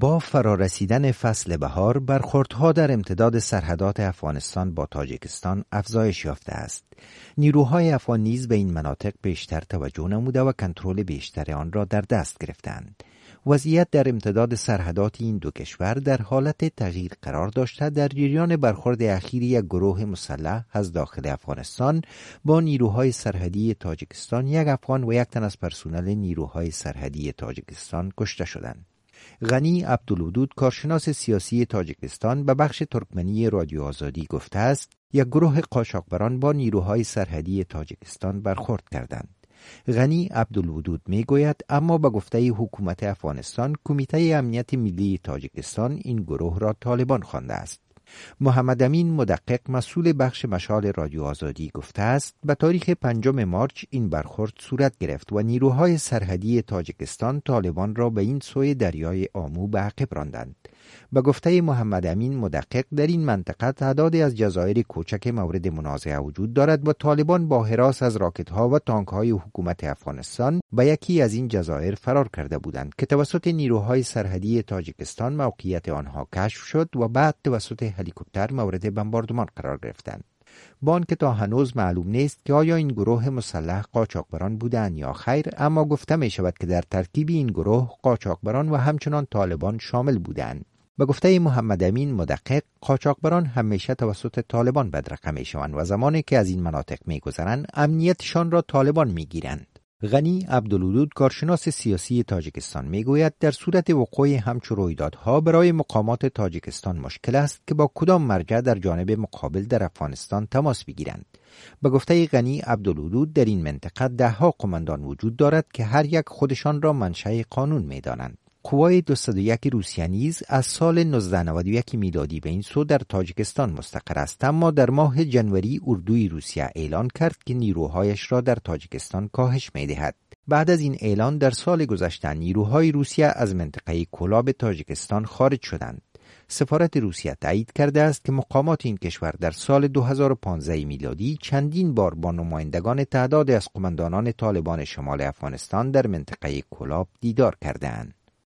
با فرارسیدن فصل بهار، برخوردها در امتداد سرحدات افغانستان با تاجیکستان افزایش یافته است. نیروهای افغان نیز به این مناطق بیشتر توجه نموده و کنترل بیشتر آن را در دست گرفتند. وضعیت در امتداد سرحدات این دو کشور در حالت تغییر قرار داشته در جریان برخورد اخیر یک گروه مسلح از داخل افغانستان با نیروهای سرحدی تاجیکستان، یک افغان و یک تن از پرسنل نیروهای سرحدی تاجیکستان کشته شدند. غنی عبدالودود، کارشناس سیاسی تاجیکستان، به بخش ترکمنی رادیو آزادی گفته است یک گروه قاچاقبران با نیروهای سرحدی تاجیکستان برخورد کردند. غنی عبدالودود می گوید اما به گفته حکومت افغانستان، کمیته امنیت ملی تاجیکستان این گروه را طالبان خوانده است. محمد امین مدقق، مسئول بخش مشال رادیو آزادی، گفته است به تاریخ 5 مارچ این برخورد صورت گرفت و نیروهای سرحدی تاجیکستان طالبان را به این سوی دریای آمو به عقب راندند. به گفته محمد امین مدقق، در این منطقه تعدادی از جزایر کوچک مورد منازعه وجود دارد و طالبان با هراس از راکت‌ها و تانک‌های حکومت افغانستان به یکی از این جزایر فرار کرده بودند که توسط نیروهای سرحدی تاجیکستان موقعیت آنها کشف شد و بعد توسط هلیکوپتر مورد بمباردمان قرار گرفتند. با آنکه تا هنوز معلوم نیست که آیا این گروه مسلح قاچاقبران بودند یا خیر، اما گفته می شود که در ترکیب این گروه قاچاقبران و همچنان طالبان شامل بودند. به گفته محمد امین مدقق، قاچاقبران همیشه توسط طالبان بدرقه می شوند و زمانی که از این مناطق می گذرند امنیتشان را طالبان می گیرند. غنی عبدالودود، کارشناس سیاسی تاجیکستان، می گوید در صورت وقوع همچون رویدادها برای مقامات تاجیکستان مشکل است که با کدام مرجع در جانب مقابل در افغانستان تماس بگیرند. به گفته غنی عبدالودود، در این منطقه 10 قماندان وجود دارد که هر یک خودشان را منشأ قانون می دانند. قوای 201 روسیه نیز از سال 1991 میلادی به این سو در تاجیکستان مستقر است، اما در ماه جنوری اردوی روسیه اعلان کرد که نیروهایش را در تاجیکستان کاهش می‌دهد. بعد از این اعلان در سال گذشته نیروهای روسیه از منطقه کولاب تاجیکستان خارج شدند. سفارت روسیه تایید کرده است که مقامات این کشور در سال 2015 میلادی چندین بار با نمایندگان تعدادی از قماندانان طالبان شمال افغانستان در منطقه کولاب دیدار کردند.